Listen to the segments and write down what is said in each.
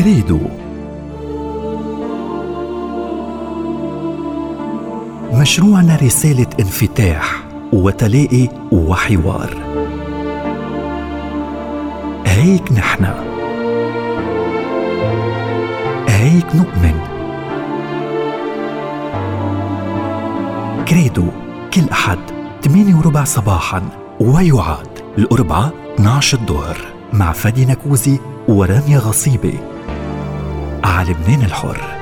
كريدو، مشروعنا رسالة انفتاح وتلاقي وحوار. هيك نحن، هيك نؤمن. كريدو كل أحد 8:15 صباحاً، ويعاد الأربعاء 12 الظهر مع فادي نكوزي ورانيا غصيبة على لبنان الحر.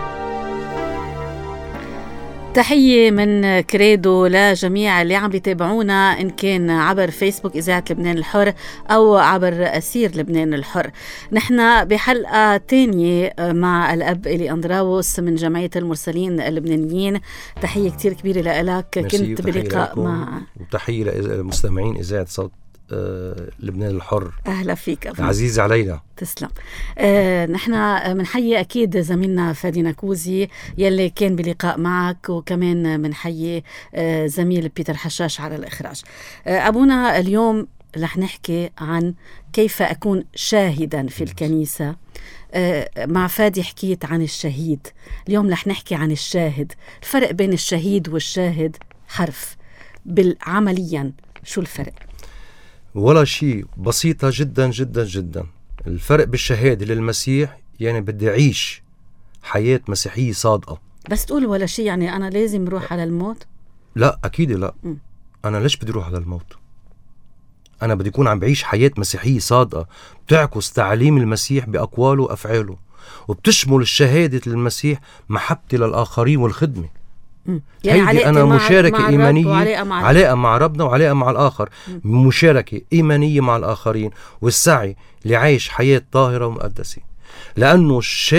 تحية من كريدو لجميع اللي عم بيتابعونا، إن كان عبر فيسبوك إذاعة لبنان الحر أو عبر أسير لبنان الحر. نحن بحلقة تانية مع الأب إلي أندراوس من جمعية المرسلين اللبنانيين. تحية كتير كبيرة لك. كنت بلقاء مع وتحية للمستمعين إذاعة صوت لبنان الحر. أهلا فيك أبو عزيز علينا. تسلم. نحن منحيي أكيد زميلنا فادي نكوزي يلي كان بلقاء معك، وكمان منحيي زميل بيتر حشاش على الإخراج. أبونا اليوم رح نحكي عن كيف أكون شاهدا في الكنيسة. مع فادي حكيت عن الشهيد، اليوم رح نحكي عن الشاهد. الفرق بين الشهيد والشاهد حرف، بالعمليا شو الفرق؟ ولا شيء، بسيطة جدا جدا جدا. الفرق بالشهادة للمسيح يعني بدي أعيش حياة مسيحية صادقة. بس تقول ولا شيء يعني أنا لازم روح على الموت؟ لا أكيد لا. أنا ليش بدي روح على الموت؟ أنا بدي يكون عم بعيش حياة مسيحية صادقة بتعكس تعليم المسيح بأقواله وأفعاله، وبتشمل الشهادة للمسيح محبتي للآخرين والخدمة. يعني هيدي أنا مشاركة إيمانية، علاقة مع ربنا وعلاقة مع الآخر. مشاركة إيمانية مع الآخرين، والسعي لعيش حياة طاهرة ومقدسة. لأنه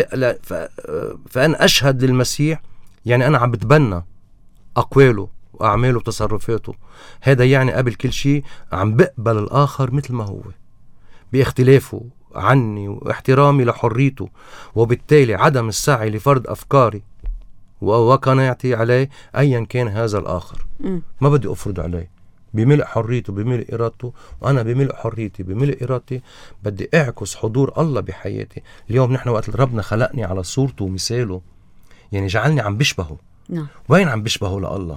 فأنا أشهد للمسيح يعني أنا عم بتبنى أقواله وأعماله وتصرفاته. هذا يعني قبل كل شيء عم بقبل الآخر مثل ما هو باختلافه عني واحترامي لحريته، وبالتالي عدم السعي لفرض أفكاري وقناعتي عليه أيا كان هذا الآخر. ما بدي أفرض عليه، بملء حريته بملء إرادته، وأنا بملء حريتي بملء إرادتي بدي أعكس حضور الله بحياتي. اليوم نحن وقت ربنا خلقني على صورته ومثاله، يعني جعلني عم بشبهه. وين عم بشبهه لله؟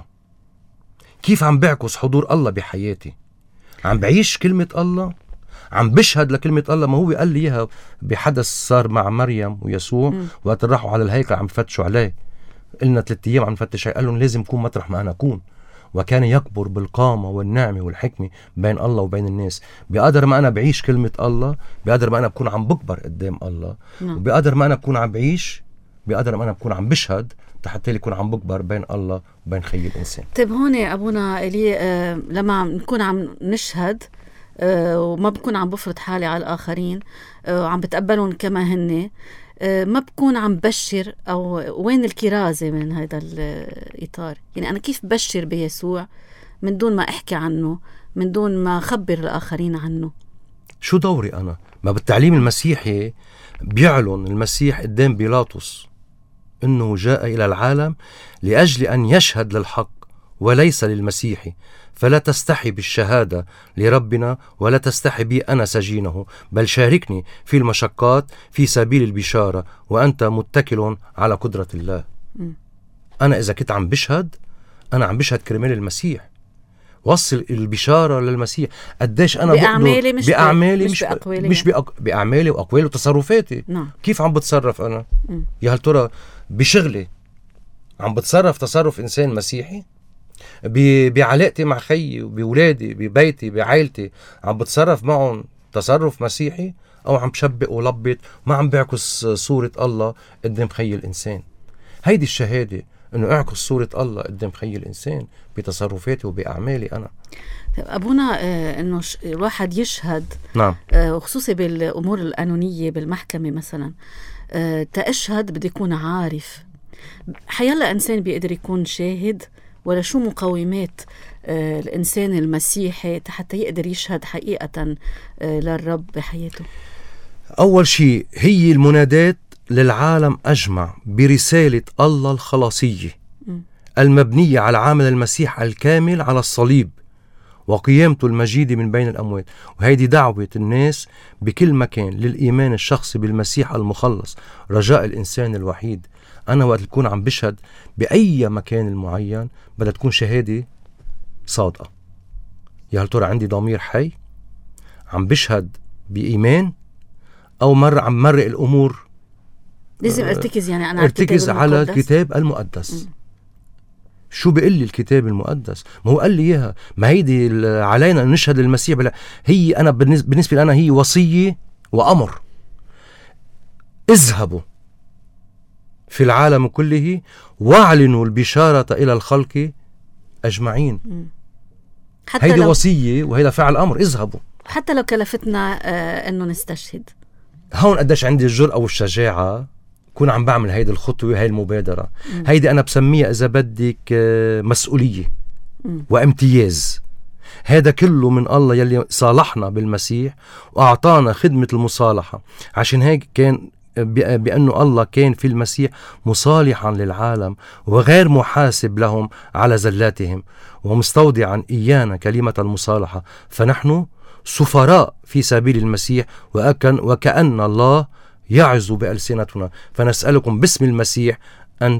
كيف عم بعكس حضور الله بحياتي؟ عم بعيش كلمة الله، عم بشهد لكلمة الله. ما هو قال لي إياها بحدث صار مع مريم ويسوع وقت راحوا على الهيكل عم فتشوا عليه. قلنا 3 أيام عم نفتش، قال لهم لازم يكون مطرح ما أنا أكون. وكان يكبر بالقامة والنعمة والحكمة بين الله وبين الناس. بقدر ما أنا بعيش كلمة الله، بقدر ما أنا بكون عم بكبر قدام الله. وبقدر ما أنا بكون عم بعيش، بقدر ما أنا بكون عم بشهد حتى يكون عم بكبر بين الله وبين خي الإنسان. طيب هون أبونا إلي لما نكون عم نشهد وما بكون عم بفرض حالي على الآخرين وعم بتقبلون كما هن، ما بكون عم بشر، أو وين الكرازة من هذا الإطار؟ يعني أنا كيف بشر بيسوع من دون ما أحكي عنه، من دون ما أخبر الآخرين عنه؟ شو دوري أنا؟ ما بالتعليم المسيحي بيعلن المسيح قدام بيلاطس إنه جاء إلى العالم لأجل أن يشهد للحق وليس للمسيح، فلا تستحي بالشهادة لربنا ولا تستحي بي أنا سجينه، بل شاركني في المشقات في سبيل البشارة وأنت متكل على قدرة الله. أنا إذا كنت عم بشهد، أنا عم بشهد كرمال المسيح. وصل البشارة للمسيح. قديش أنا بأعمالي مش بأعمالي مش بأعمالي وأقوالي وتصرفاتي. كيف عم بتصرف أنا؟ يا هل ترى بشغلي عم بتصرف تصرف إنسان مسيحي؟ بعلاقتي مع خيي وبولادي ببيتي بعائلتي عم بتصرف معهم تصرف مسيحي، أو عم بشبق ولبط ما عم بعكس صورة الله قدام خي الإنسان؟ هيدي الشهادة، إنه أعكس صورة الله قدام خي الإنسان بتصرفاتي وبأعمالي أنا. أبونا إنه الواحد يشهد، نعم، وخصوصي بالأمور القانونية بالمحكمة مثلا، تأشهد بدي يكون عارف حيلا إنسان بيقدر يكون شاهد، ولا شو مقومات الإنسان المسيحي حتى يقدر يشهد حقيقة للرب بحياته؟ أول شيء هي المنادات للعالم أجمع برسالة الله الخلاصية المبنية على عمل المسيح الكامل على الصليب وقيامته المجيدة من بين الأموات. وهيدي دعوة الناس بكل مكان للإيمان الشخصي بالمسيح المخلص رجاء الإنسان الوحيد. أنا وقت تكون عم بشهد بأي مكان المعين بدها تكون شهادة صادقة. يا هل ترى عندي ضمير حي عم بشهد بإيمان، أو مرة عم مرق الأمور؟ لازم ارتكز يعني أنا ارتكز على الكتاب المقدس. شو بيقول لي الكتاب المقدس؟ ما هو قال لي إياها. ما هيدي علينا أن نشهد المسيح هي أنا بالنسبة لي أنا هي وصية وأمر. اذهبوا في العالم كله واعلنوا البشارة إلى الخلق أجمعين. هيدي وصية وهيدا فعل أمر. اذهبوا حتى لو كلفتنا أنه نستشهد. هون قديش عندي الجرأة والشجاعة كون عم بعمل هيدي الخطوة، هاي المبادرة. هيدي أنا بسميها إذا بدك مسؤولية وامتياز. هذا كله من الله يلي صالحنا بالمسيح وأعطانا خدمة المصالحة. عشان هيك كان بأنه الله كان في المسيح مصالحا للعالم وغير محاسب لهم على زلاتهم، ومستودعا إيانا كلمة المصالحة، فنحن سفراء في سبيل المسيح وكأن الله يعز بألسنتنا. فنسألكم باسم المسيح أن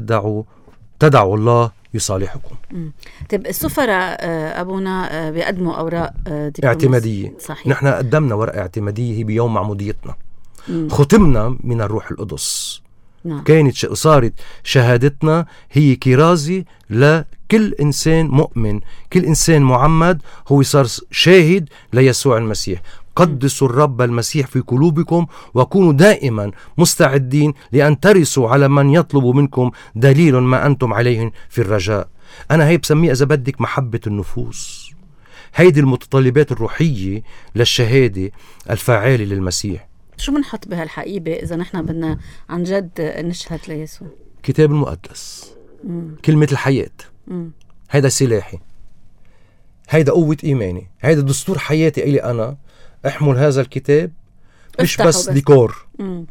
تدعوا الله يصالحكم. طيب السفراء أبونا بيقدموا أوراق اعتمادية. صحيح. نحن قدمنا ورقة اعتمادية هي بيوم معموديتنا. ختمنا من الروح القدس. كانت صارت شهادتنا هي كرازة لكل إنسان مؤمن، كل إنسان معمد هو صار شاهد ليسوع المسيح. قدسوا الرب المسيح في قلوبكم وكونوا دائما مستعدين لأن ترسوا على من يطلب منكم دليل ما أنتم عليه في الرجاء. أنا هي بسميه إذا بدك محبة النفوس. هيدي المتطلبات الروحية للشهادة الفعالة للمسيح. شو بنحط بهالحقيبة إذا نحن بدنا عن جد نشهد ليسوع؟ كتاب المقدس. كلمة الحياة. هيدا سلاحي، هيدا قوة إيماني، هيدا دستور حياتي إلي أنا. احمل هذا الكتاب مش بس ديكور،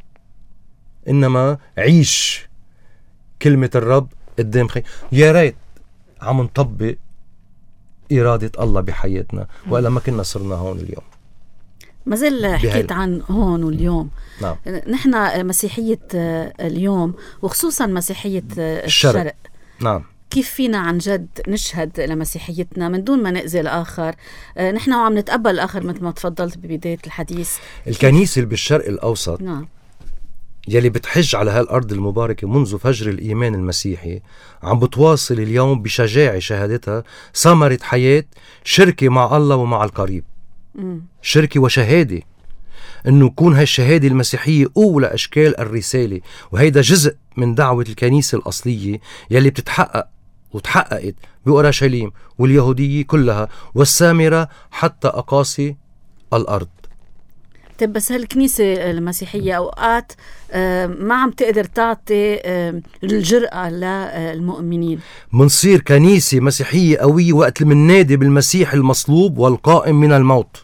إنما عيش كلمة الرب قدام يا ريت عم نطبق إرادة الله بحياتنا، وإلا ما كنا صرنا هون اليوم. ما زال حكيت عن هون واليوم. نعم. نحن مسيحية اليوم وخصوصا مسيحية الشرق. نعم. كيف فينا عن جد نشهد لمسيحيتنا من دون ما نأذي الآخر؟ نحن وعم نتقبل الآخر مثل ما تفضلت ببداية الحديث. الكنيسة اللي بالشرق الأوسط نعم. يلي بتحج على هالأرض المباركة منذ فجر الإيمان المسيحي عم بتواصل اليوم بشجاعة شهادتها ثمرة حياة شركة مع الله ومع القريب. شركة وشهادة انه يكون هالشهادة المسيحية اولى اشكال الرسالة، وهيدا جزء من دعوة الكنيسة الاصلية يلي بتتحقق وتحققت بأورشليم واليهودية كلها والسامرة حتى اقاصي الارض. طيب بس هالكنيسة المسيحية اوقات ما عم تقدر تعطي الجرأة للمؤمنين. منصير كنيسة مسيحية قوية وقت المنادي بالمسيح المصلوب والقائم من الموت.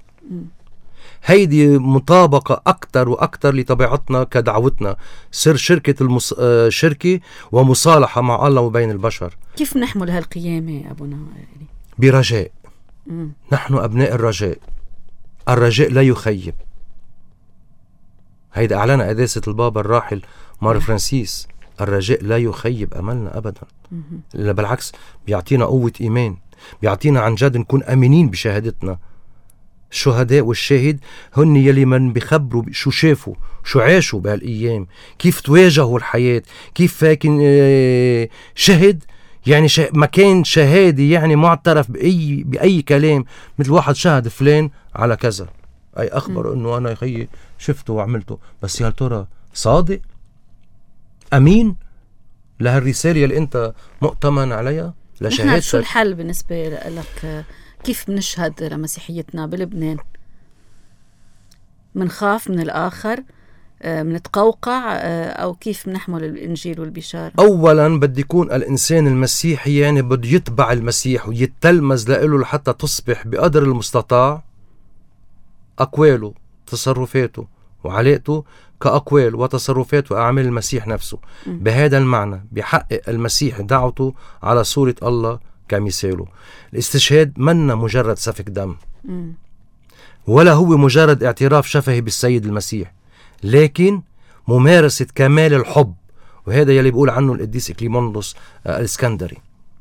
هيدي مطابقة أكتر وأكتر لطبيعتنا كدعوتنا، سر شركة ومصالحة مع الله وبين البشر. كيف نحمل هالقيامة أبونا؟ برجاء. نحن أبناء الرجاء. الرجاء لا يخيب. هيدا أعلن قداسة البابا الراحل مار فرانسيس. الرجاء لا يخيب أملنا أبدا، بالعكس بيعطينا قوة إيمان، بيعطينا عن جد نكون أمينين بشهادتنا. الشهداء والشاهد هن يلي من بيخبروا شو شافوا، شو عاشوا بهالأيام، كيف تواجهوا الحياة، كيف فاكن شهد يعني مكان شهادة يعني معترف بأي كلام، مثل واحد شهد فلان على كذا، أي أخبر إنه أنا يخي شفته وعملته، بس يا ترى صادق أمين لهالرسالة اللي أنت مؤتمن عليها لشهادتك؟ شو الحل بالنسبة لك؟ كيف بنشهد لمسيحيتنا بلبنان؟ منخاف من الآخر، منتقوقع، أو كيف بنحمل الإنجيل والبشارة؟ أولا بدي يكون الإنسان المسيحي يعني بده يتبع المسيح ويتلمذ له لحتى تصبح بقدر المستطاع أقواله تصرفاته وعلاقته كأقوال وتصرفات وأعمال المسيح نفسه. بهذا المعنى بيحقق المسيح دعوته على صورة الله كمثاله. الاستشهاد منا مجرد سفك دم ولا هو مجرد اعتراف شفهي بالسيد المسيح، لكن ممارسة كمال الحب، وهذا يلي بيقول عنه القديس إكليموندوس الإسكندري.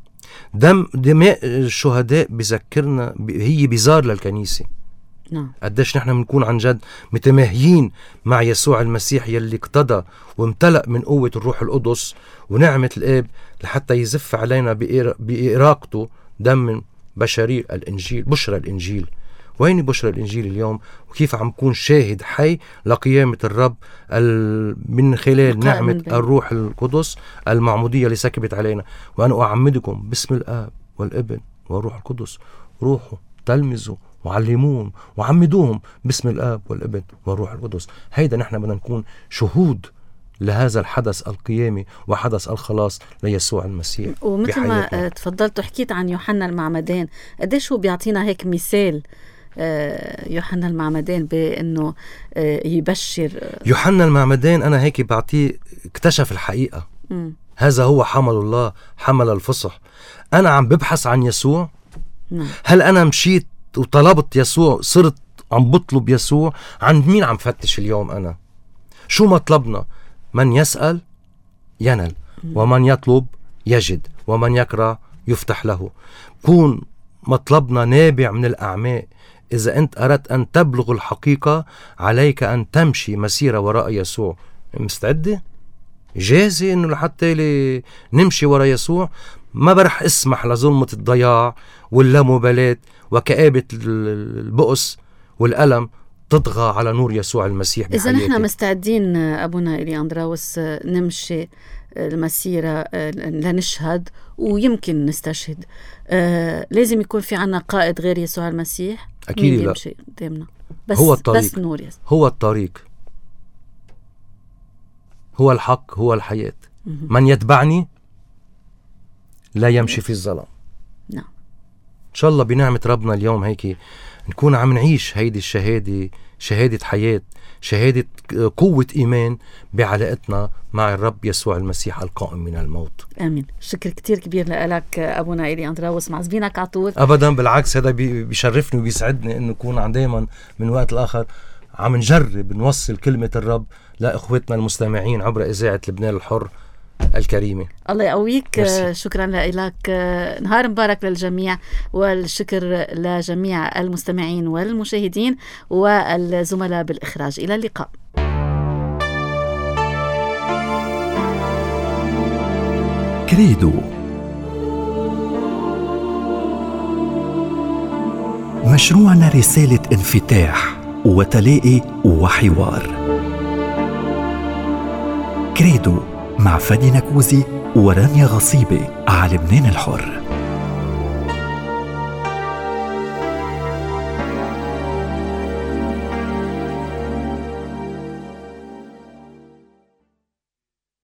دماء الشهداء بذكرنا هي بزار للكنيسة. قديش نحن بنكون عن جد متماهيين مع يسوع المسيح يلي اقتضى وامتلأ من قوة الروح القدس ونعمة الآب لحتى يزف علينا بإراقته دم بشري الإنجيل، بشرى الإنجيل. وين بشرى الإنجيل اليوم؟ وكيف عم كون شاهد حي لقيامة الرب من خلال نعمة الروح القدس المعمودية اللي سكبت علينا. وأنا أعمدكم باسم الآب والابن والروح القدس، روحوا تلمذوا وعلموهم وعمدوهم باسم الآب والابن والروح القدس. هيدا نحن بدنا نكون شهود لهذا الحدث القيامي وحدث الخلاص ليسوع المسيح. ومثل ما تفضلت وحكيت عن يوحنا المعمدان، قديش هو بيعطينا هيك مثال يوحنا المعمدان بأنه يبشر. يوحنا المعمدان أنا هيك بعطيه اكتشف الحقيقة. هذا هو حمل الله، حمل الفصح. أنا عم ببحث عن يسوع. هل أنا مشيت وطلبت يسوع، صرت عم بطلب يسوع؟ عن مين عم فتش اليوم أنا؟ شو مطلبنا؟ من يسأل ينل، ومن يطلب يجد، ومن يقرأ يفتح له. كون مطلبنا نابع من الأعماق. إذا أنت أردت أن تبلغ الحقيقة عليك أن تمشي مسيرة وراء يسوع. مستعدة؟ جاهزة إنه لحتى نمشي وراء يسوع؟ ما برح اسمح لظلمة الضياع واللامبالاة وكآبة البؤس والألم تطغى على نور يسوع المسيح بحياتي. إذا نحن مستعدين أبونا إلي أندراوس نمشي المسيرة لنشهد ويمكن نستشهد، لازم يكون في عنا قائد غير يسوع المسيح. أكيد لا، قدامنا بس هو الطريق، بس نور يسوع هو الطريق، هو الحق، هو الحياة. من يتبعني لا يمشي في الظلام. نعم. إن شاء الله بنعمة ربنا اليوم هيك نكون عم نعيش هيدي الشهادة، شهادة حياة، شهادة قوة إيمان بعلاقتنا مع الرب يسوع المسيح القائم من الموت. آمين. شكر كتير كبير لك أبونا إلي أندراوس، معزبينك عطول. أبدا، بالعكس، هذا بيشرفني وبيسعدني إنه نكون عن دايما من وقت الآخر عم نجرب نوصل كلمة الرب لإخوتنا المستمعين عبر إذاعة لبنان الحر الكريمة. الله يقويك. شكرا لك، نهار مبارك للجميع، والشكر لجميع المستمعين والمشاهدين والزملاء بالإخراج. إلى اللقاء. كريدو، مشروعنا رسالة انفتاح وتلاقي وحوار. كريدو مع فادي نكوزي ورانيا غصيبة على لبنان الحر.